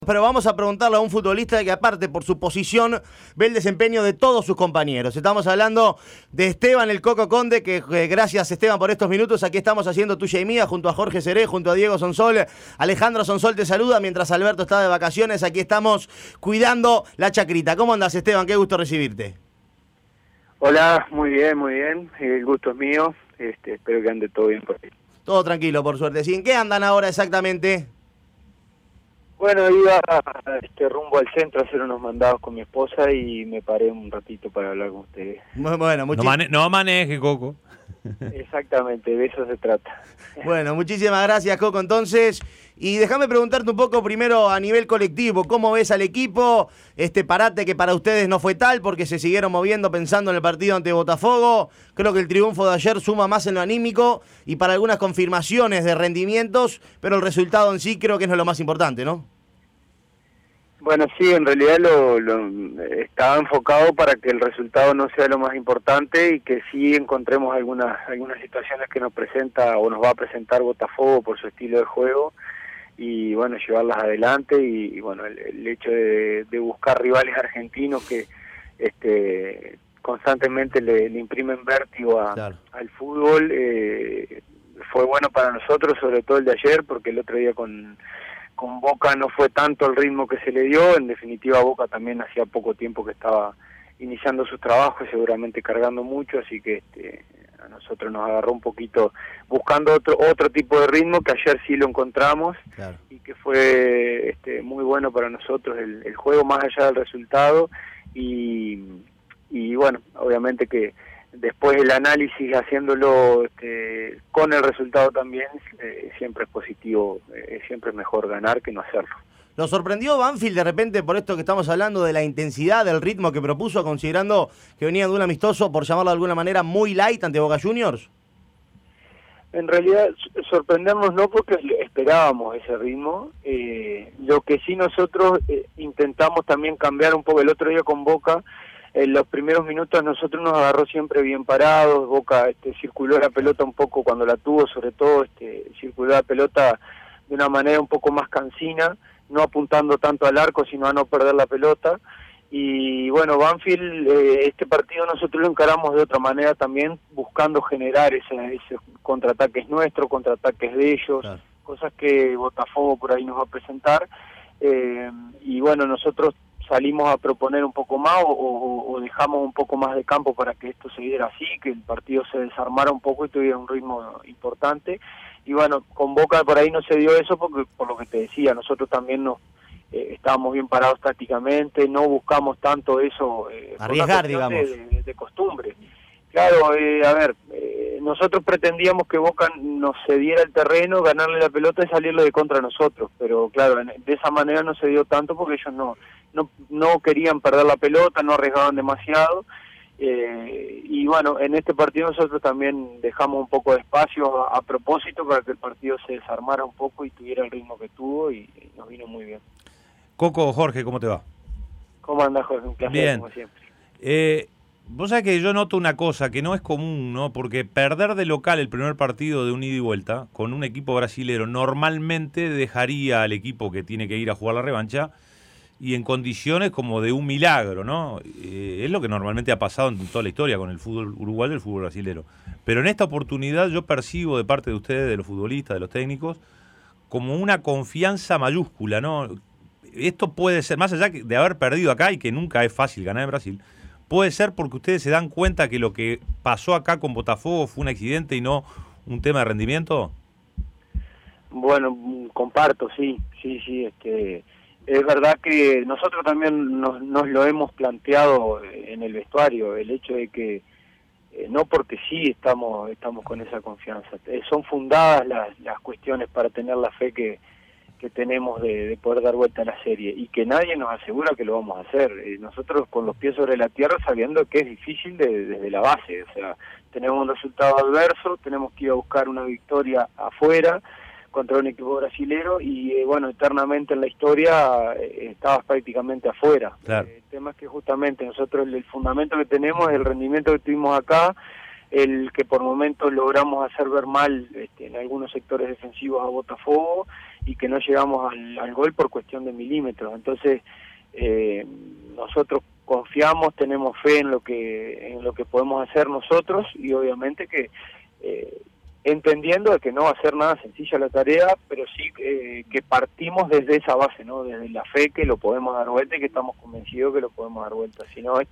Pero vamos a preguntarle a un futbolista que aparte por su posición ve el desempeño de todos sus compañeros. Estamos hablando de Esteban el Coco Conde, que gracias Esteban por estos minutos. Aquí estamos haciendo Tuya y Mía junto a Jorge Seré, junto a Diego Sonsol. Alejandro Sonsol te saluda mientras Alberto está de vacaciones. Aquí estamos cuidando la chacrita. ¿Cómo andas, Esteban? Qué gusto recibirte. Hola, muy bien. El gusto es mío. Espero que ande todo bien por ahí. Todo tranquilo, por suerte. ¿Sí? ¿En qué andan ahora exactamente? Bueno, iba rumbo al centro a hacer unos mandados con mi esposa y me paré un ratito para hablar con ustedes. Bueno, no maneje, Coco. Exactamente, de eso se trata. Bueno, muchísimas gracias, Coco, entonces. Y déjame preguntarte un poco primero a nivel colectivo, ¿cómo ves al equipo? Este parate que para ustedes no fue tal porque se siguieron moviendo pensando en el partido ante Botafogo. Creo que el triunfo de ayer suma más en lo anímico y para algunas confirmaciones de rendimientos, pero el resultado en sí creo que es lo más importante, ¿no? Bueno, sí, en realidad estaba enfocado para que el resultado no sea lo más importante y que sí encontremos algunas situaciones que nos presenta o nos va a presentar Botafogo por su estilo de juego y bueno, llevarlas adelante y bueno, el hecho de buscar rivales argentinos que constantemente le imprimen vértigo al fútbol fue bueno para nosotros, sobre todo el de ayer, porque el otro día con Boca no fue tanto el ritmo que se le dio. En definitiva, Boca también hacía poco tiempo que estaba iniciando sus trabajos, seguramente cargando mucho, así que a nosotros nos agarró un poquito buscando otro tipo de ritmo, que ayer sí lo encontramos, claro. Y que fue muy bueno para nosotros el juego, más allá del resultado, y bueno, obviamente que después el análisis haciéndolo con el resultado también siempre es positivo, siempre es mejor ganar que no hacerlo. ¿Lo sorprendió Banfield de repente por esto que estamos hablando de la intensidad, del ritmo que propuso, considerando que venía de un amistoso, por llamarlo de alguna manera, muy light ante Boca Juniors? En realidad sorprendernos no, porque esperábamos ese ritmo. Lo que sí nosotros intentamos también cambiar un poco el otro día con Boca. En los primeros minutos nosotros nos agarró siempre bien parados. Boca circuló la pelota un poco cuando la tuvo, sobre todo circuló la pelota de una manera un poco más cansina, no apuntando tanto al arco, sino a no perder la pelota. Y bueno, Banfield, este partido nosotros lo encaramos de otra manera también, buscando generar esos contraataques nuestros, contraataques de ellos, claro. Cosas que Botafogo por ahí nos va a presentar. Y bueno, nosotros salimos a proponer un poco más o dejamos un poco más de campo para que esto se diera así, que el partido se desarmara un poco y tuviera un ritmo importante. Y bueno, con Boca por ahí no se dio eso porque, por lo que te decía, nosotros también estábamos bien parados tácticamente, no buscamos tanto eso, arriesgar, digamos, de costumbre. Claro, a ver, nosotros pretendíamos que Boca nos cediera el terreno, ganarle la pelota y salirle de contra nosotros, pero claro, de esa manera no se dio tanto porque ellos no querían perder la pelota, no arriesgaban demasiado, y bueno, en este partido nosotros también dejamos un poco de espacio a propósito para que el partido se desarmara un poco y tuviera el ritmo que tuvo y nos vino muy bien. Coco, Jorge, ¿cómo te va? ¿Cómo andás, Jorge? Un placer, bien. Como siempre. Vos sabés que yo noto una cosa que no es común, ¿no? Porque perder de local el primer partido de un ida y vuelta con un equipo brasilero normalmente dejaría al equipo que tiene que ir a jugar la revancha y en condiciones como de un milagro, ¿no? Es lo que normalmente ha pasado en toda la historia con el fútbol uruguayo y el fútbol brasilero. Pero en esta oportunidad yo percibo de parte de ustedes, de los futbolistas, de los técnicos, como una confianza mayúscula, ¿no? Esto puede ser, más allá de haber perdido acá y que nunca es fácil ganar en Brasil, puede ser porque ustedes se dan cuenta que lo que pasó acá con Botafogo fue un accidente y no un tema de rendimiento. Bueno, comparto, sí. Es verdad que nosotros también nos lo hemos planteado en el vestuario, el hecho de que no porque sí estamos con esa confianza, son fundadas las cuestiones para tener la fe que tenemos de poder dar vuelta a la serie y que nadie nos asegura que lo vamos a hacer. Nosotros con los pies sobre la tierra sabiendo que es difícil desde la base, o sea, tenemos un resultado adverso, tenemos que ir a buscar una victoria afuera contra un equipo brasilero y bueno, eternamente en la historia estabas prácticamente afuera. Claro. El tema es que justamente nosotros el fundamento que tenemos es el rendimiento que tuvimos acá, el que por momentos logramos hacer ver mal en algunos sectores defensivos a Botafogo y que no llegamos al gol por cuestión de milímetros. Entonces nosotros confiamos, tenemos fe en lo que podemos hacer nosotros, y obviamente que entendiendo de que no va a ser nada sencilla la tarea, pero sí que partimos desde esa base, ¿no? Desde la fe que lo podemos dar vuelta y que estamos convencidos que lo podemos dar vuelta. Si no,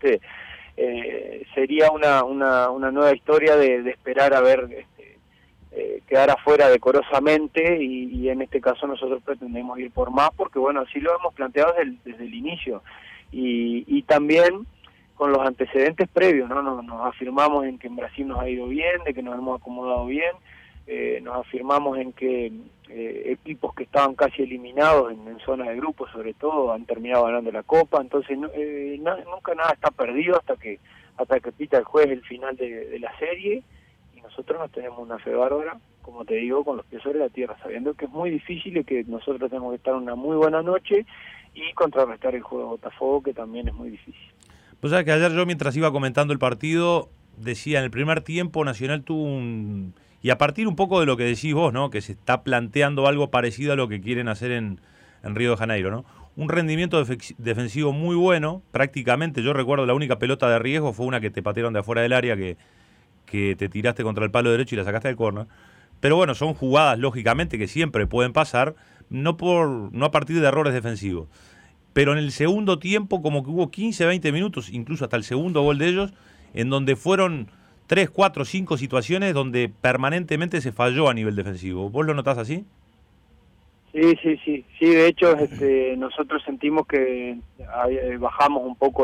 sería una nueva historia de esperar a ver quedar afuera decorosamente, y en este caso nosotros pretendemos ir por más, porque bueno, así lo hemos planteado desde el inicio, y también con los antecedentes previos, ¿no? Nos afirmamos en que en Brasil nos ha ido bien, de que nos hemos acomodado bien, nos afirmamos en que equipos que estaban casi eliminados en zona de grupos, sobre todo, han terminado ganando la Copa. Entonces nunca nada está perdido hasta que pita el juez el final de la serie, y nosotros nos tenemos una fe bárbara, como te digo, con los pies sobre la tierra, sabiendo que es muy difícil y que nosotros tenemos que estar una muy buena noche y contrarrestar el juego de Botafogo, que también es muy difícil. Pues sabes que ayer yo, mientras iba comentando el partido, decía, en el primer tiempo Nacional tuvo y a partir un poco de lo que decís vos, ¿no? Que se está planteando algo parecido a lo que quieren hacer en Río de Janeiro, ¿no? Un rendimiento defensivo muy bueno, prácticamente. Yo recuerdo la única pelota de riesgo fue una que te patearon de afuera del área, que te tiraste contra el palo derecho y la sacaste del córner. Pero bueno, son jugadas, lógicamente, que siempre pueden pasar, no a partir de errores defensivos. Pero en el segundo tiempo como que hubo 15, 20 minutos, incluso hasta el segundo gol de ellos, en donde fueron 3, 4, 5 situaciones donde permanentemente se falló a nivel defensivo. ¿Vos lo notás así? Sí, de hecho nosotros sentimos que bajamos un poco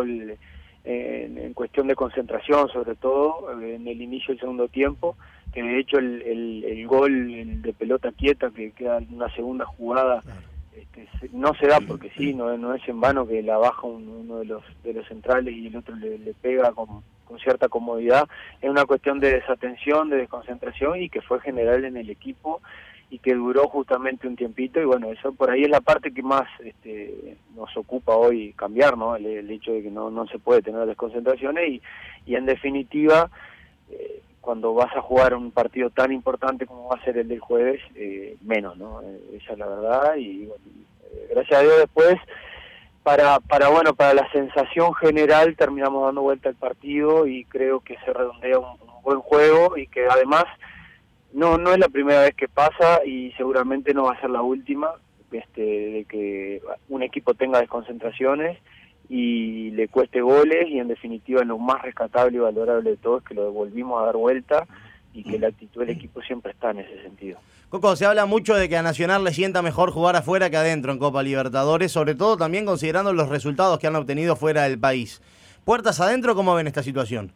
en cuestión de concentración, sobre todo en el inicio del segundo tiempo, que de hecho el gol de pelota quieta que queda en una segunda jugada, no se da porque sí, no es en vano que la baja uno de los centrales y el otro le pega con cierta comodidad. Es una cuestión de desatención, de desconcentración, y que fue general en el equipo y que duró justamente un tiempito, y bueno, eso por ahí es la parte que más nos ocupa hoy cambiar, ¿no? El hecho de que no se puede tener desconcentraciones, y en definitiva cuando vas a jugar un partido tan importante como va a ser el del jueves, menos, ¿no? Esa es la verdad, y bueno, gracias a Dios después, para la sensación general, terminamos dando vuelta al partido, y creo que se redondea un buen juego, y que además no es la primera vez que pasa, y seguramente no va a ser la última, de que un equipo tenga desconcentraciones y le cueste goles, y en definitiva lo más rescatable y valorable de todo es que lo volvimos a dar vuelta, y que la actitud del equipo siempre está en ese sentido. Coco, se habla mucho de que a Nacional le sienta mejor jugar afuera que adentro en Copa Libertadores, sobre todo también considerando los resultados que han obtenido fuera del país. Puertas adentro, ¿cómo ven esta situación?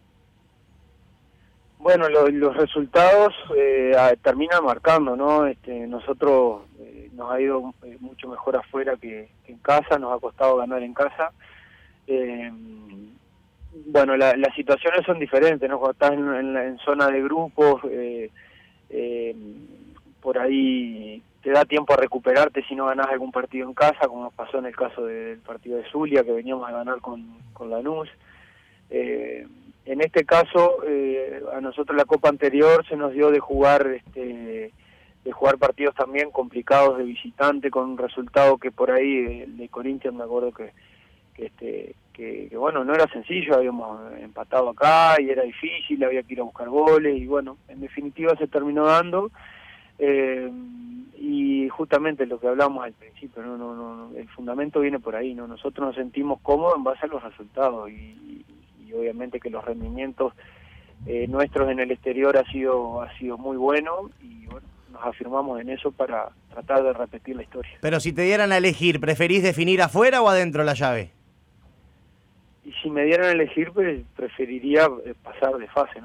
Bueno, los resultados terminan marcando, ¿no? Nosotros nos ha ido mucho mejor afuera que en casa, nos ha costado ganar en casa. Bueno, las situaciones son diferentes, ¿no? Cuando estás en zona de grupos, por ahí te da tiempo a recuperarte si no ganás algún partido en casa, como nos pasó en el caso del partido de Zulia, que veníamos a ganar con Lanús. En este caso, a nosotros la Copa anterior se nos dio de jugar partidos también complicados de visitante, con un resultado que por ahí de Corinthians me acuerdo que bueno, no era sencillo, habíamos empatado acá y era difícil, había que ir a buscar goles, y bueno, en definitiva se terminó dando, y justamente lo que hablamos al principio, no, el fundamento viene por ahí, ¿no? Nosotros nos sentimos cómodos en base a los resultados, y obviamente que los rendimientos nuestros en el exterior ha sido muy bueno, y bueno, nos afirmamos en eso para tratar de repetir la historia. Pero si te dieran a elegir, ¿preferís definir afuera o adentro la llave? Y si me dieran a elegir, pues preferiría pasar de fase, ¿no?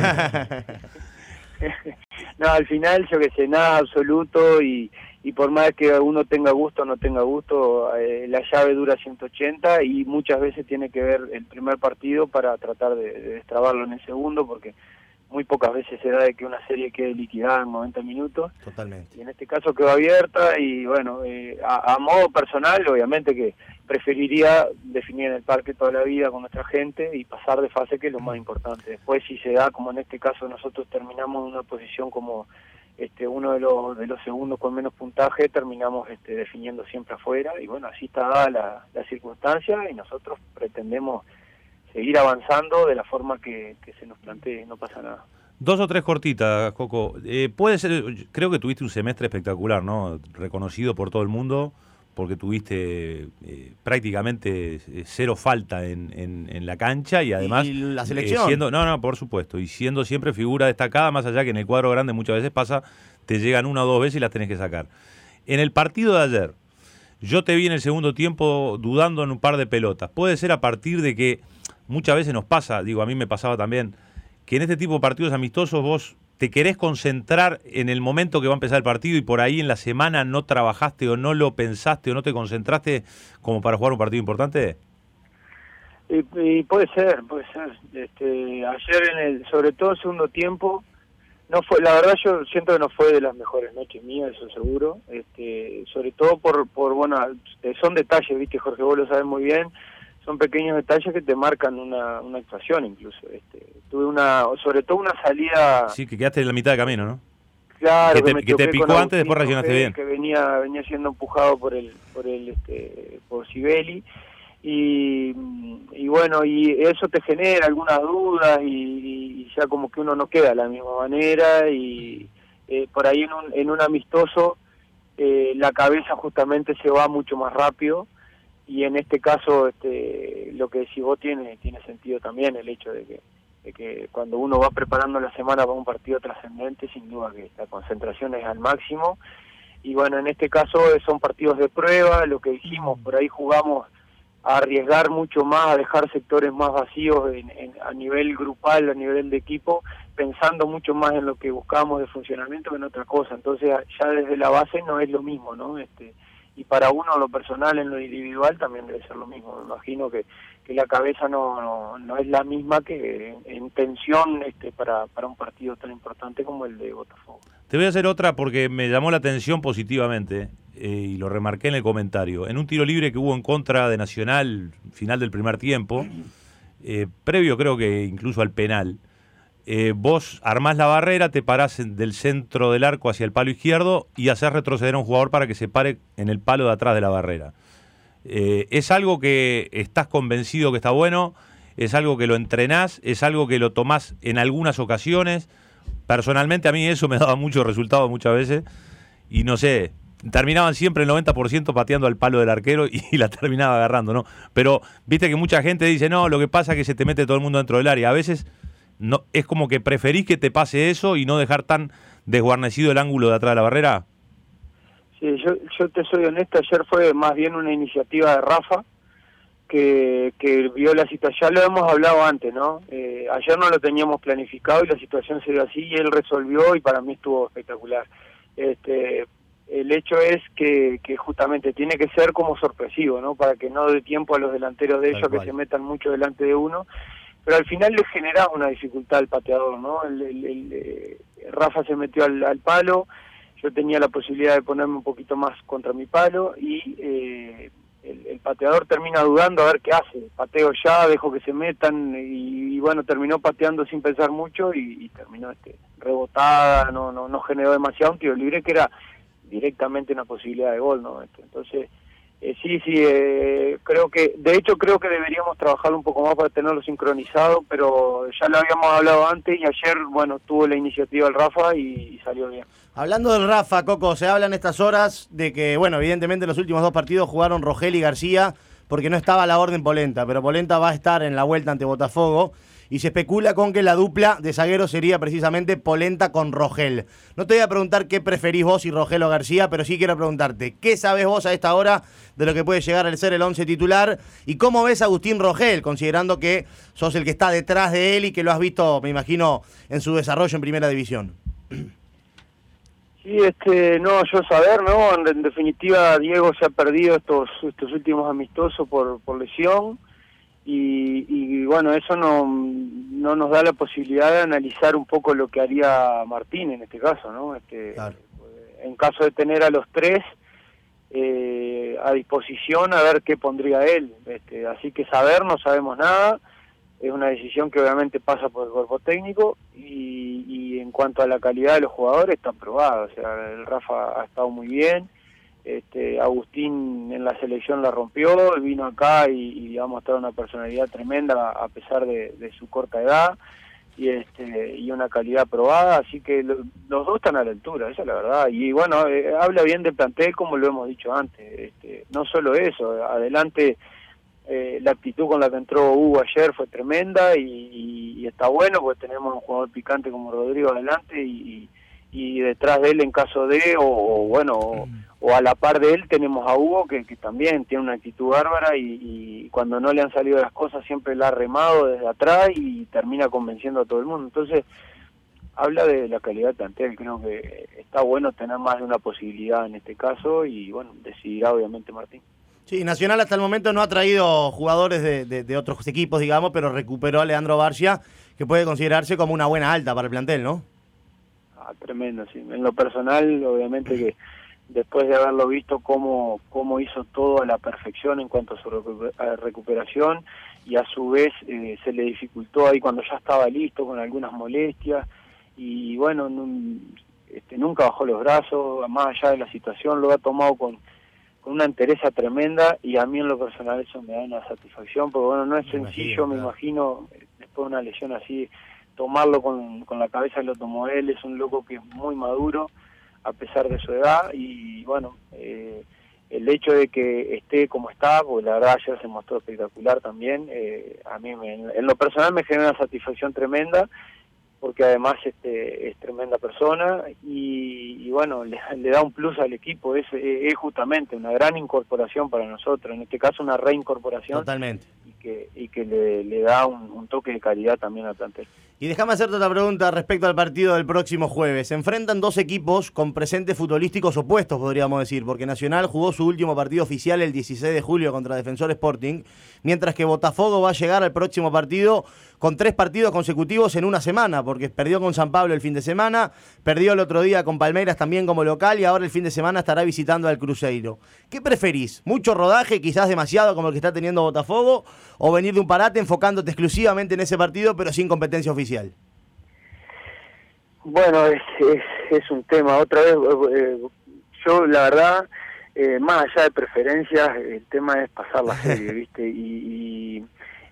No, al final, yo que sé, nada absoluto, y por más que uno tenga gusto o no tenga gusto, la llave dura 180, y muchas veces tiene que ver el primer partido para tratar de destrabarlo en el segundo, porque muy pocas veces se da de que una serie quede liquidada en 90 minutos. Totalmente. Y en este caso quedó abierta, y bueno, a modo personal, obviamente que preferiría definir en el parque toda la vida con nuestra gente y pasar de fase, que es lo más importante. Después, si se da, como en este caso nosotros terminamos en una posición como uno de los segundos con menos puntaje, terminamos definiendo siempre afuera, y bueno, así está dada la circunstancia, y nosotros pretendemos seguir avanzando de la forma que se nos plantee, no pasa nada. 2 o 3 cortitas, Coco. Puede ser, creo que tuviste un semestre espectacular, ¿no? Reconocido por todo el mundo, porque tuviste prácticamente 0 falta en la cancha y además... ¿Y la selección? Por supuesto, y siendo siempre figura destacada, más allá que en el cuadro grande muchas veces pasa, te llegan 1 o 2 veces y las tenés que sacar. En el partido de ayer, yo te vi en el segundo tiempo dudando en un par de pelotas. Puede ser a partir de que muchas veces nos pasa, digo, a mí me pasaba también, que en este tipo de partidos amistosos vos te querés concentrar en el momento que va a empezar el partido y por ahí en la semana no trabajaste o no lo pensaste o no te concentraste como para jugar un partido importante. Y puede ser. Ayer sobre todo el segundo tiempo, no fue, la verdad yo siento que no fue de las mejores noches mías, eso seguro, sobre todo por bueno, son detalles, viste, Jorge, vos lo sabés muy bien. Son pequeños detalles que te marcan una actuación incluso. Tuve sobre todo una salida... Sí, que quedaste en la mitad de camino, ¿no? Claro, que te picó antes, después reaccionaste bien. Que venía siendo empujado por Sibeli. Y bueno, y eso te genera algunas dudas y ya como que uno no queda de la misma manera y por ahí en un amistoso la cabeza justamente se va mucho más rápido. Y en este caso, lo que decís vos tiene sentido también, el hecho de que cuando uno va preparando la semana para un partido trascendente, sin duda que la concentración es al máximo. Y bueno, en este caso son partidos de prueba, lo que dijimos, por ahí jugamos a arriesgar mucho más, a dejar sectores más vacíos a nivel grupal, a nivel de equipo, pensando mucho más en lo que buscábamos de funcionamiento que en otra cosa. Entonces ya desde la base no es lo mismo, ¿no? Y para uno, lo personal, en lo individual, también debe ser lo mismo. Me imagino que la cabeza no es la misma que en tensión para un partido tan importante como el de Botafogo. Te voy a hacer otra porque me llamó la atención positivamente y lo remarqué en el comentario. En un tiro libre que hubo en contra de Nacional, final del primer tiempo, previo creo que incluso al penal, vos armás la barrera, te parás del centro del arco hacia el palo izquierdo y hacés retroceder a un jugador para que se pare en el palo de atrás de la barrera. ¿Es algo que estás convencido que está bueno? ¿Es algo que lo entrenás? ¿Es algo que lo tomás en algunas ocasiones? Personalmente a mí eso me daba mucho resultado muchas veces y no sé, terminaban siempre el 90% pateando al palo del arquero y la terminaba agarrando, ¿no? Pero viste que mucha gente dice, no, lo que pasa es que se te mete todo el mundo dentro del área. A veces... no, es como que preferís que te pase eso y no dejar tan desguarnecido el ángulo de atrás de la barrera. Sí, yo te soy honesto, ayer fue más bien una iniciativa de Rafa que vio la situación, ya lo hemos hablado antes, ¿no? Ayer no lo teníamos planificado y la situación se dio así y él resolvió y para mí estuvo espectacular. El hecho es que justamente tiene que ser como sorpresivo, ¿no? Para que no dé tiempo a los delanteros de ellos que se metan mucho delante de uno. Pero al final le genera una dificultad al pateador, ¿no? Rafa se metió al palo, yo tenía la posibilidad de ponerme un poquito más contra mi palo y el pateador termina dudando a ver qué hace. Pateo ya, dejo que se metan y bueno, terminó pateando sin pensar mucho y terminó rebotada, no generó demasiado un tiro libre que era directamente una posibilidad de gol, ¿no? Entonces... creo que deberíamos trabajar un poco más para tenerlo sincronizado, pero ya lo habíamos hablado antes y ayer, bueno, tuvo la iniciativa el Rafa y salió bien. Hablando del Rafa, Coco, se habla en estas horas de que, bueno, evidentemente los últimos 2 partidos jugaron Rogel y García porque no estaba la orden Polenta, pero Polenta va a estar en la vuelta ante Botafogo y se especula con que la dupla de zagueros sería precisamente Polenta con Rogel. No te voy a preguntar qué preferís vos, si Rogel o García, pero sí quiero preguntarte, ¿qué sabés vos a esta hora de lo que puede llegar a ser el 11 titular? ¿Y cómo ves a Agustín Rogel, considerando que sos el que está detrás de él y que lo has visto, me imagino, en su desarrollo en Primera División? Sí, yo saber, ¿no? En definitiva, Diego se ha perdido estos últimos amistosos por lesión. Y bueno, eso no nos da la posibilidad de analizar un poco lo que haría Martín en este caso, ¿no? Claro. En caso de tener a los 3 a disposición, a ver qué pondría él. Así que no sabemos nada. es una decisión que obviamente pasa por el cuerpo técnico y en cuanto a la calidad de los jugadores está probado. O sea, el Rafa ha estado muy bien, Agustín en la selección la rompió, vino acá y ha mostrado una personalidad tremenda a pesar de su corta edad y una calidad probada, así que los dos están a la altura, esa es la verdad. Y bueno, habla bien del plantel como lo hemos dicho antes, no solo eso, adelante. La actitud con la que entró Hugo ayer fue tremenda y está bueno porque tenemos un jugador picante como Rodrigo adelante y detrás de él en caso de o a la par de él tenemos a Hugo que también tiene una actitud bárbara y cuando no le han salido las cosas siempre la ha remado desde atrás y termina convenciendo a todo el mundo. Entonces habla de la calidad del plantel, creo que está bueno tener más de una posibilidad en este caso y bueno, decidirá obviamente Martín. Sí, Nacional hasta el momento no ha traído jugadores de otros equipos, digamos, pero recuperó a Leandro Barcia, que puede considerarse como una buena alta para el plantel, ¿no? Tremendo, sí. En lo personal, obviamente que después de haberlo visto cómo hizo todo a la perfección en cuanto a su recuperación y a su vez se le dificultó ahí cuando ya estaba listo con algunas molestias y bueno, nunca bajó los brazos, más allá de la situación, lo ha tomado con una entereza tremenda y a mí en lo personal eso me da una satisfacción porque bueno, no es sencillo, me imagino, después de una lesión así, tomarlo con la cabeza que lo tomó él. Es un loco que es muy maduro a pesar de su edad y bueno, el hecho de que esté como está, porque la verdad ayer se mostró espectacular también, a mí en lo personal me genera una satisfacción tremenda porque además es tremenda persona y bueno, le da un plus al equipo, es justamente una gran incorporación para nosotros, en este caso una reincorporación. Totalmente. Y que le da un toque de calidad también al plantel. Y déjame hacerte otra pregunta respecto al partido del próximo jueves. Se enfrentan dos equipos con presentes futbolísticos opuestos, podríamos decir, porque Nacional jugó su último partido oficial el 16 de julio contra Defensor Sporting, mientras que Botafogo va a llegar al próximo partido con 3 partidos consecutivos en una semana, porque perdió con San Pablo el fin de semana, perdió el otro día con Palmeiras también como local y ahora el fin de semana estará visitando al Cruzeiro. ¿Qué preferís? ¿Mucho rodaje, quizás demasiado como el que está teniendo Botafogo, o venir de un parate enfocándote exclusivamente en ese partido pero sin competencia oficial? Bueno, es un tema. Otra vez, yo la verdad, más allá de preferencias, el tema es pasar la serie, ¿viste? Y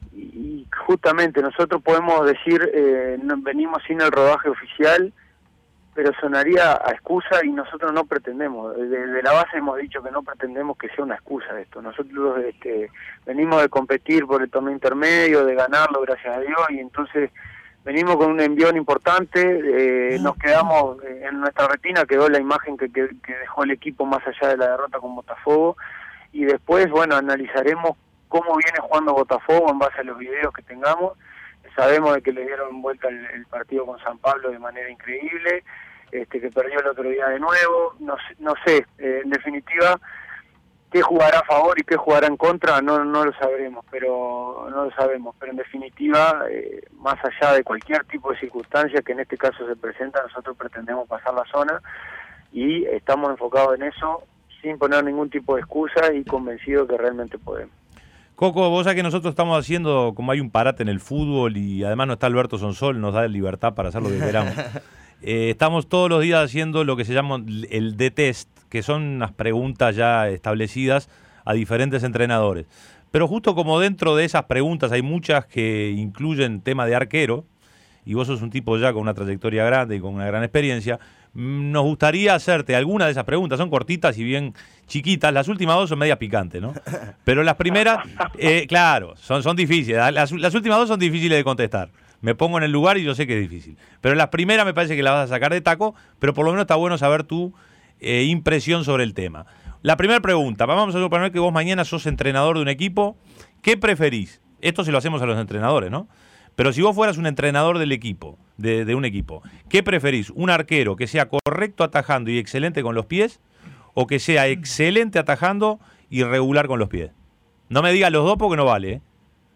justamente nosotros podemos decir, venimos sin el rodaje oficial, pero sonaría a excusa y nosotros no pretendemos. Desde la base hemos dicho que no pretendemos que sea una excusa esto. Nosotros venimos de competir por el torneo intermedio, de ganarlo, gracias a Dios, y entonces venimos con un envión importante, nos quedamos en nuestra retina, quedó la imagen que dejó el equipo más allá de la derrota con Botafogo, y después, bueno, analizaremos cómo viene jugando Botafogo en base a los videos que tengamos. Sabemos de que le dieron vuelta el partido con San Pablo de manera increíble, que perdió el otro día de nuevo, no sé, en definitiva, qué jugará a favor y qué jugará en contra, no lo sabremos, pero en definitiva, más allá de cualquier tipo de circunstancia que en este caso se presenta, nosotros pretendemos pasar la zona y estamos enfocados en eso sin poner ningún tipo de excusa y convencidos que realmente podemos. Coco, vos sabés que nosotros estamos haciendo, como hay un parate en el fútbol y además no está Alberto Sonsol, nos da libertad para hacer lo que queramos. Estamos todos los días haciendo lo que se llama el D-Test, que son unas preguntas ya establecidas a diferentes entrenadores. Pero justo como dentro de esas preguntas hay muchas que incluyen tema de arquero, y vos sos un tipo ya con una trayectoria grande y con una gran experiencia, nos gustaría hacerte algunas de esas preguntas. Son cortitas y bien chiquitas. Las últimas dos son medias picantes, ¿no? Pero las primeras, claro, son difíciles. Las últimas dos son difíciles de contestar. Me pongo en el lugar y yo sé que es difícil. Pero las primeras me parece que las vas a sacar de taco, pero por lo menos está bueno saber tu impresión sobre el tema. La primera pregunta, vamos a suponer que vos mañana sos entrenador de un equipo. ¿Qué preferís? Esto se lo hacemos a los entrenadores, ¿no? Pero si vos fueras un entrenador del equipo, de un equipo, ¿qué preferís? ¿Un arquero que sea correcto atajando y excelente con los pies? ¿O que sea excelente atajando y regular con los pies? No me digas los dos porque no vale, ¿eh?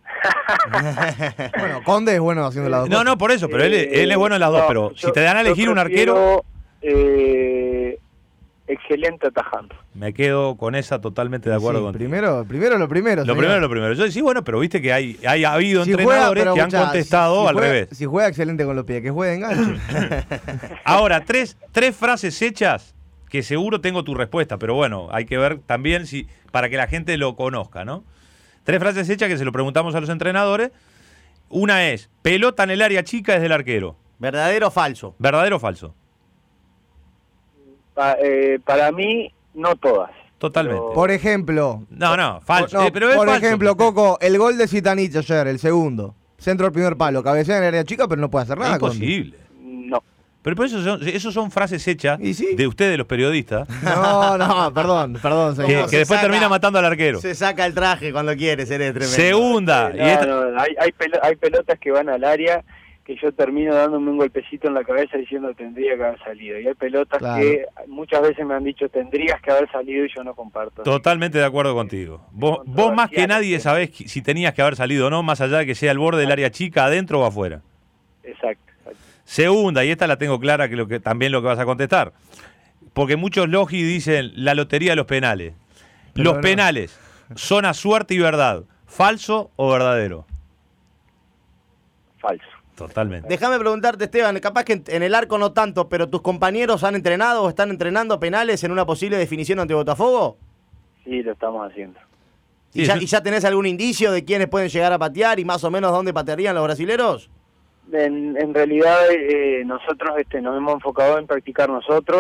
Bueno, Conde es bueno haciendo las dos. No, por eso, pero él es bueno en las dos. Pero si te dan a elegir un arquero... excelente atajando. Me quedo con esa totalmente de acuerdo contigo. Primero lo primero. Lo primero es lo primero. Yo decía, bueno, pero viste que ha habido Si entrenadores juega, que han contestado al revés. Si juega excelente con los pies, que juegue de enganche. Ahora, tres frases hechas que seguro tengo tu respuesta, pero bueno, hay que ver también si para que la gente lo conozca, ¿no? 3 frases hechas que se lo preguntamos a los entrenadores. Una es, pelota en el área chica es del arquero. ¿Verdadero o falso? ¿Verdadero o falso? Para mí, no todas. Totalmente. Pero... Por ejemplo. No, falso. Pero es por falso. ejemplo, Coco, el gol de Zitanich ayer, el segundo. Centro al primer palo, cabecea en el área chica, pero no puede hacer nada. Es imposible. No. Pero por eso son frases hechas ¿Sí? de ustedes, los periodistas, Perdón, señor. que después termina matando al arquero. Se saca el traje cuando quiere, seré tremendo. Segunda. Hay pelotas que van al área que yo termino dándome un golpecito en la cabeza diciendo tendría que haber salido. Y hay pelotas que muchas veces me han dicho tendrías que haber salido y yo no comparto. Totalmente de acuerdo contigo. Vos más que nadie sabés si tenías que haber salido o no, más allá de que sea el borde del área chica, adentro o afuera. Exacto. Segunda, y esta la tengo clara que también lo que vas a contestar. Porque muchos logi dicen la lotería de los penales. Los penales son a suerte y verdad. ¿Falso o verdadero? Falso. Totalmente. Déjame preguntarte, Esteban, capaz que en el arco no tanto, pero ¿tus compañeros han entrenado o están entrenando penales en una posible definición ante Botafogo? Sí, lo estamos haciendo. ¿Y ya tenés algún indicio de quiénes pueden llegar a patear y más o menos dónde patearían los brasileros? En realidad nosotros nos hemos enfocado en practicar nosotros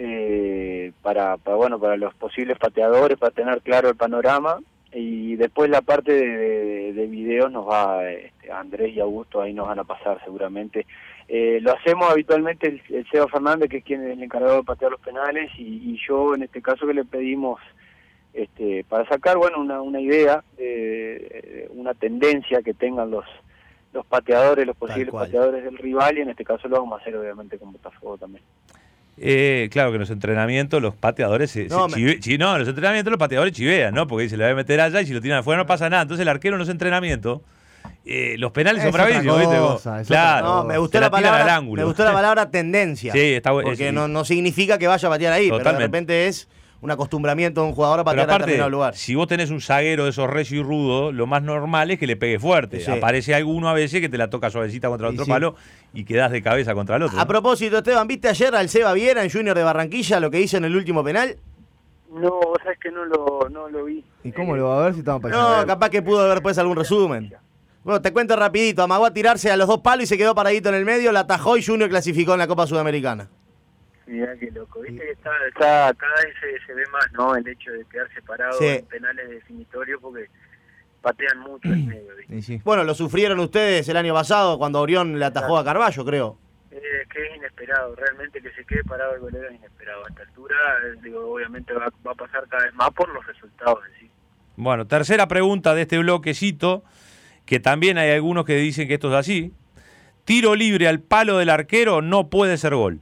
para los posibles pateadores, para tener claro el panorama, y después la parte de videos nos va Andrés y Augusto, ahí nos van a pasar seguramente. Lo hacemos habitualmente el Seba Fernández, que es quien es el encargado de patear los penales, y yo en este caso que le pedimos para sacar una idea, una tendencia que tengan los pateadores, los posibles pateadores del rival, y en este caso lo vamos a hacer obviamente con Botafogo también. Claro que en los entrenamientos los pateadores los entrenamientos los pateadores chivean, ¿no? Porque se le va a meter allá y si lo tiran afuera no pasa nada. Entonces el arquero en los entrenamientos, los penales son bravísimos, ¿viste? Claro, no, me gustó la palabra tendencia. Sí, está bueno. Porque no significa que vaya a patear ahí, pero de repente es un acostumbramiento de un jugador a patear en determinado lugar. Si vos tenés un zaguero de esos recio y rudo, lo más normal es que le pegue fuerte. Sí. Aparece alguno a veces que te la toca suavecita contra el otro palo y quedás de cabeza contra el otro. A propósito, Esteban, ¿viste ayer al Seba Viera en Junior de Barranquilla lo que hizo en el último penal? No, vos sabés que no lo vi. ¿Y cómo lo va a ver si estamos pasando? No, capaz que pudo ver pues algún resumen. Bueno, te cuento rapidito. Amagó a tirarse a los 2 palos y se quedó paradito en el medio, la atajó y Junior clasificó en la Copa Sudamericana. Mirá qué loco, viste que cada vez se ve más, ¿no? El hecho de quedar separado en penales definitorios porque patean mucho en medio, ¿viste? Sí. Bueno, lo sufrieron ustedes el año pasado cuando Orión le atajó a Carballo, creo. Que es inesperado, realmente que se quede parado el golero es inesperado. A esta altura, obviamente va a pasar cada vez más por los resultados en sí. Bueno, tercera pregunta de este bloquecito, que también hay algunos que dicen que esto es así. Tiro libre al palo del arquero no puede ser gol.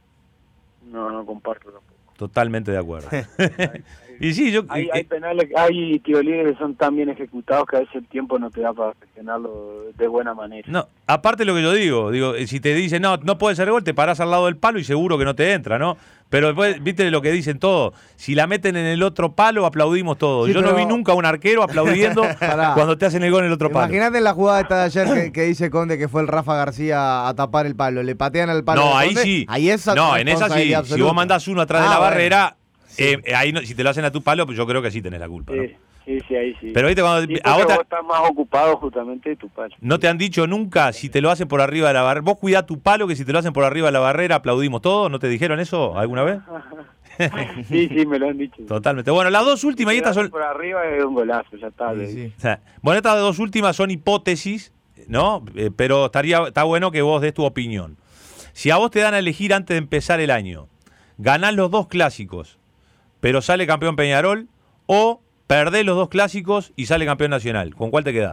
No comparto tampoco. Totalmente de acuerdo. Y sí, hay penales, hay tiros libres que son tan bien ejecutados que a veces el tiempo no te da para gestionarlo de buena manera. No, aparte lo que yo digo, si te dicen no puede ser gol, te parás al lado del palo y seguro que no te entra, ¿no? Pero después, viste lo que dicen todos, si la meten en el otro palo, aplaudimos todos. Sí, yo no vi nunca a un arquero aplaudiendo cuando te hacen el gol en el otro palo. Imagínate la jugada esta de ayer que dice Conde que fue el Rafa García a tapar el palo. Le patean al palo. No, ahí Conde, sí. Ahí es en esa sí. Absoluta. Si vos mandás uno atrás de la barrera, sí. Ahí si te lo hacen a tu palo, pues yo creo que sí tenés la culpa, ¿no? Sí, ahí sí. Pero viste cuando vos estás más ocupado justamente de tu palo. No te han dicho nunca si te lo hacen por arriba de la barrera. Vos cuidá tu palo, que si te lo hacen por arriba de la barrera aplaudimos todos. ¿No te dijeron eso alguna vez? Sí, me lo han dicho. Totalmente. Bueno, las dos últimas, y estas son... por arriba es un golazo, ya está. Sí. O sea, bueno, estas dos últimas son hipótesis, ¿no? Pero está bueno que vos des tu opinión. Si a vos te dan a elegir antes de empezar el año, ganás los 2 clásicos, pero sale campeón Peñarol, o perdés los 2 clásicos y sale campeón nacional, ¿con cuál te quedás?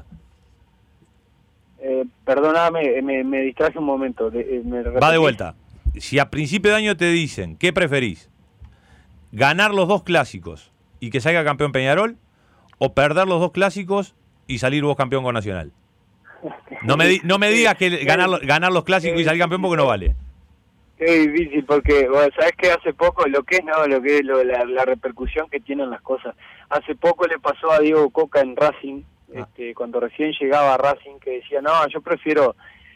Perdóname, me distraje un momento. Va de vuelta. Si a principio de año te dicen, ¿qué preferís? ¿Ganar los 2 clásicos y que salga campeón Peñarol? ¿O perder los 2 clásicos y salir vos campeón con Nacional? No me digas que ganar los clásicos y salir campeón porque no vale. Qué difícil, porque bueno, sabes que hace poco, lo que es la repercusión que tienen las cosas. Hace poco le pasó a Diego Coca en Racing, cuando recién llegaba a Racing, que decía, no, yo prefiero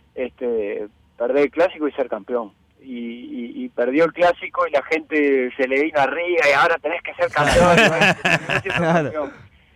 perder el clásico y ser campeón. Y perdió el clásico y la gente se le vino arriba y ahora tenés que ser campeón. Campeón.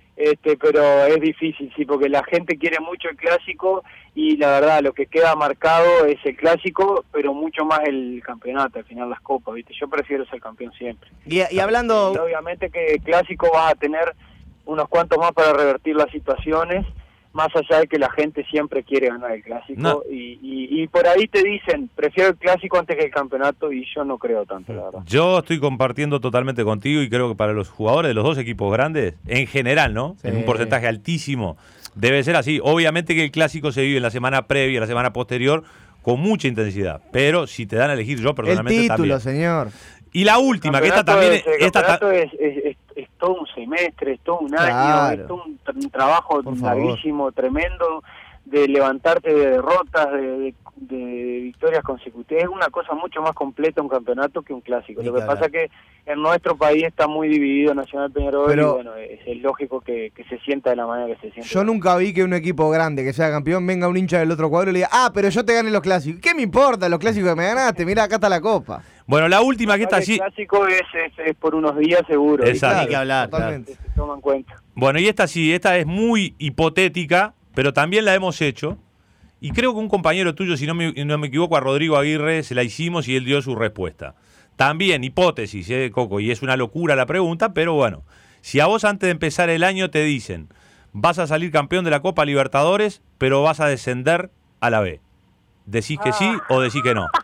Pero es difícil, sí, porque la gente quiere mucho el clásico y la verdad lo que queda marcado es el clásico, pero mucho más el campeonato, al final las copas, ¿viste? Yo prefiero ser campeón siempre. Y hablando... Y obviamente que el clásico vas a tener unos cuantos más para revertir las situaciones, más allá de que la gente siempre quiere ganar el clásico, no. y por ahí te dicen, prefiero el clásico antes que el campeonato, y yo no creo tanto, la verdad. Yo estoy compartiendo totalmente contigo y creo que para los jugadores de los dos equipos grandes, en general, ¿no? Sí. En un porcentaje altísimo, debe ser así. Obviamente que el clásico se vive en la semana previa, la semana posterior, con mucha intensidad, pero si te dan a elegir, yo El personalmente título, también. señor. Y la última, que esta también El campeonato es todo un semestre, es todo un Claro. año, es todo un trabajo Por favor. larguísimo, tremendo, de levantarte de derrotas, de victorias consecutivas. Es una cosa mucho más completa un campeonato que un clásico. Ni Lo que que hablar. pasa es que en nuestro país está muy dividido Nacional Peñarol, Pero- y bueno, es lógico que se sienta de la manera que se siente. Yo nunca vi que un equipo grande que sea campeón venga un hincha del otro cuadro y le diga, pero yo te gané los clásicos. ¿Qué me importa los clásicos que me ganaste? Mira, acá está la copa. Bueno, la última que está allí. El clásico es por unos días seguro. ¿viste? Exacto. Ni que hablar, Totalmente. Se toma en cuenta. Bueno, y esta sí, esta es muy hipotética, pero también la hemos hecho. Y creo que un compañero tuyo, si no me equivoco, a Rodrigo Aguirre, se la hicimos y él dio su respuesta. También, hipótesis, Coco, y es una locura la pregunta, pero bueno, si a vos antes de empezar el año te dicen, vas a salir campeón de la Copa Libertadores, pero vas a descender a la B, ¿decís que sí o decís que no?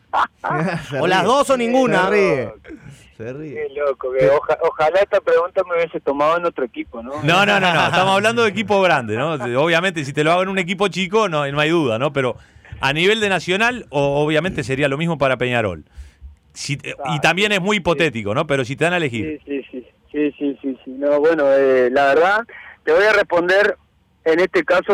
O las dos o ninguna. Se ríe. Se ríe. Qué loco, que ojalá esta pregunta me hubiese tomado en otro equipo, ¿no? No, estamos hablando de equipo grande, ¿no? Obviamente, si te lo hago en un equipo chico, no hay duda, ¿no? Pero a nivel de nacional, obviamente sería lo mismo para Peñarol. Y también es muy hipotético, ¿no? Pero si te dan a elegir. Sí. No, bueno, la verdad, te voy a responder en este caso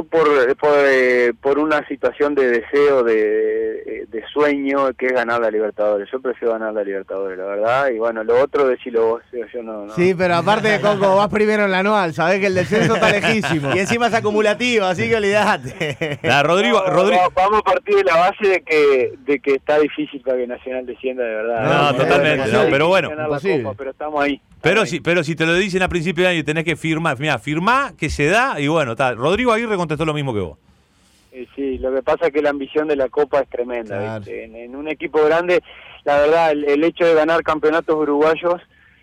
por una situación de deseo, de sueño, que es ganar la Libertadores. Yo prefiero ganar la Libertadores, la verdad. Y bueno, lo otro, decilo vos, yo no. Sí, pero aparte de Coco, vas primero en la anual, sabés que el descenso está lejísimo. Y encima es acumulativo, así que olvidate. Rodrigo. Vamos a partir de la base de que está difícil para que Nacional descienda, de verdad. No, totalmente, no, pero bueno. Ganar la imposible. Copa, pero estamos ahí. Pero si te lo dicen a principio de año y tenés que firmar, mirá, firmá que se da y bueno, está. Rodrigo Aguirre contestó lo mismo que vos. Sí, lo que pasa es que la ambición de la Copa es tremenda. Claro. ¿Viste? En un equipo grande, la verdad, el hecho de ganar campeonatos uruguayos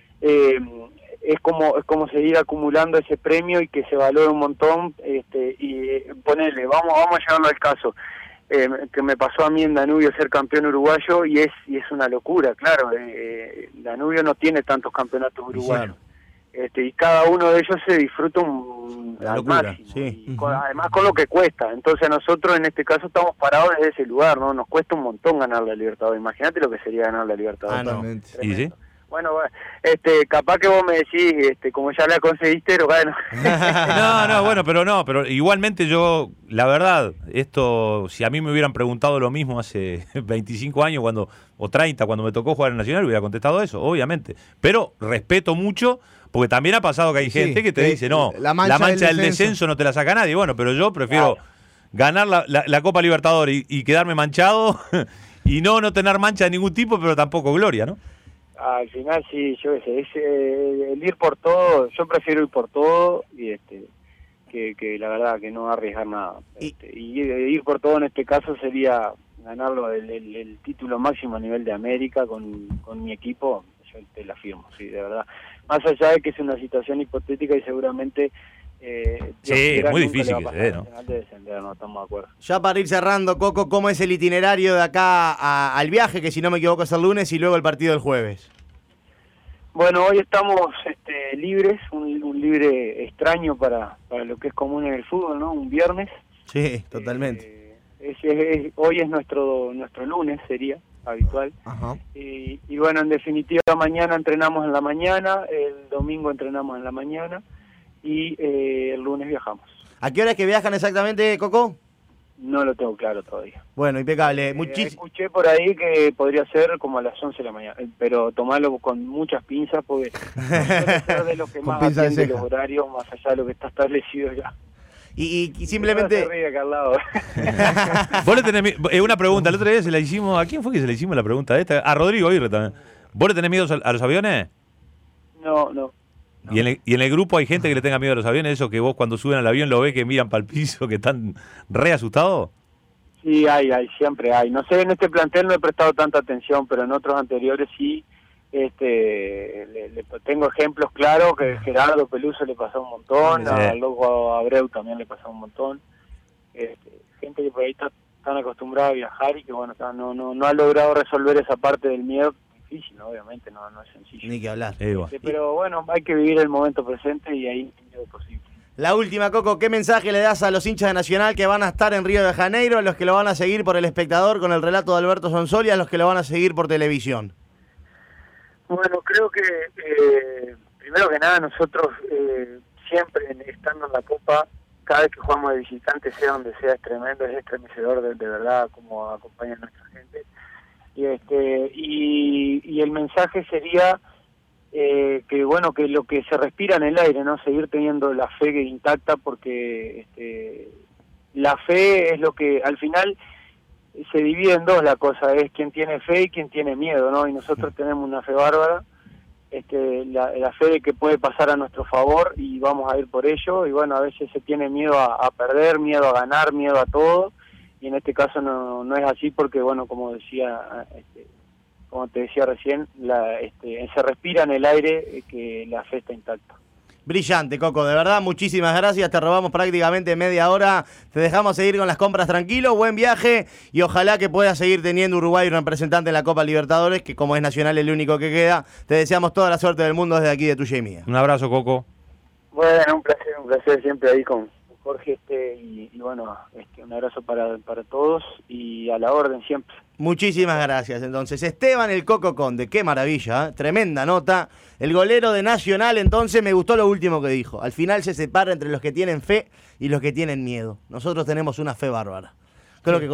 es como seguir acumulando ese premio y que se valora un montón. Y ponele, vamos a llevarlo al caso. Que me pasó a mí en Danubio ser campeón uruguayo y es una locura, claro. Danubio no tiene tantos campeonatos uruguayos. Y cada uno de ellos se disfruta La al locura, máximo, sí. y además con lo que cuesta. Entonces nosotros en este caso estamos parados desde ese lugar, ¿no? Nos cuesta un montón ganar la Libertadores. Imagínate lo que sería ganar la Libertadores. Ah, no. Totalmente. ¿Y sí? Bueno, capaz que vos me decís, como ya la conseguiste, pero bueno. pero igualmente yo, la verdad, esto, si a mí me hubieran preguntado lo mismo hace 25 años o 30, cuando me tocó jugar en Nacional, hubiera contestado eso, obviamente. Pero respeto mucho, porque también ha pasado que hay Sí, gente que te dice, no, la mancha del descenso no te la saca nadie. Bueno, pero yo prefiero ganar la Copa Libertadores y quedarme manchado y no tener mancha de ningún tipo, pero tampoco gloria, ¿no? Al final sí, yo qué sé, es el ir por todo. Yo prefiero ir por todo y que la verdad que no arriesgar nada. Y ir por todo en este caso sería ganarlo el título máximo a nivel de América con mi equipo. Yo te la firmo, sí, de verdad. Más allá de que es una situación hipotética y seguramente sí, muy difícil que que se dé, ¿no? De descender, no estamos de acuerdo. Ya para ir cerrando, Coco, ¿cómo es el itinerario de acá al viaje, que si no me equivoco es el lunes, y luego el partido del jueves? Bueno, hoy estamos libres, un libre extraño para lo que es común en el fútbol, ¿no? Un viernes. Sí, totalmente. Hoy es nuestro lunes, sería habitual. Ajá. Y bueno, en definitiva, mañana entrenamos en la mañana, el domingo entrenamos en la mañana y el lunes viajamos. ¿A qué hora es que viajan exactamente, Coco? no lo tengo claro todavía. Bueno, impecable. Escuché por ahí que podría ser como a las 11 de la mañana, pero tomarlo con muchas pinzas porque suele ser de los que más atiende los horarios, más allá de lo que está establecido ya. Y simplemente... Vos le tenés una pregunta, el otro día se la hicimos... ¿A quién fue que se le hicimos la pregunta esta? A Rodrigo Aguirre también. ¿Vos le tenés miedo a los aviones? No. ¿Y en el grupo hay gente que le tenga miedo a los aviones? ¿Eso que vos cuando suben al avión lo ves que miran para el piso, que están re asustados? Sí, hay, siempre hay. No sé, en este plantel no he prestado tanta atención, pero en otros anteriores sí. Tengo ejemplos claros que Gerardo Peluso le pasó un montón, a Loco Abreu también le pasó un montón. Gente que por ahí está tan acostumbrada a viajar y que bueno, no ha logrado resolver esa parte del miedo. Difícil, ¿no? Obviamente no es sencillo. Ni que hablar. Pero bueno, hay que vivir el momento presente y ahí es lo posible. La última, Coco, ¿qué mensaje le das a los hinchas de Nacional que van a estar en Río de Janeiro, a los que lo van a seguir por El Espectador con el relato de Alberto Sonsol y a los que lo van a seguir por televisión? Bueno, creo que primero que nada nosotros siempre estando en la Copa, cada vez que jugamos de visitante, sea donde sea, es tremendo, es estremecedor de verdad como acompaña a nuestra gente. Y el mensaje sería que bueno, que lo que se respira en el aire, ¿no? Seguir teniendo la fe intacta, porque la fe es lo que al final se divide en dos. La cosa es quien tiene fe y quien tiene miedo, ¿no? Y nosotros tenemos una fe bárbara, la fe de que puede pasar a nuestro favor y vamos a ir por ello. Y bueno, a veces se tiene miedo a perder, miedo a ganar, miedo a todo, y en este caso no es así, porque bueno, como te decía recién, se respira en el aire que la fe está intacta. Brillante, Coco, de verdad, muchísimas gracias, te robamos prácticamente media hora, te dejamos seguir con las compras tranquilo, buen viaje y ojalá que puedas seguir teniendo Uruguay un representante en la Copa Libertadores, que como es Nacional el único que queda. Te deseamos toda la suerte del mundo desde aquí de tuya y mía. Un abrazo, Coco. Bueno, un placer siempre ahí con Jorge, y bueno, un abrazo para todos y a la orden siempre. Muchísimas gracias. Entonces, Esteban el Coco Conde, qué maravilla, ¿eh? Tremenda nota. El golero de Nacional, entonces, me gustó lo último que dijo. Al final se separa entre los que tienen fe y los que tienen miedo. Nosotros tenemos una fe bárbara. Creo que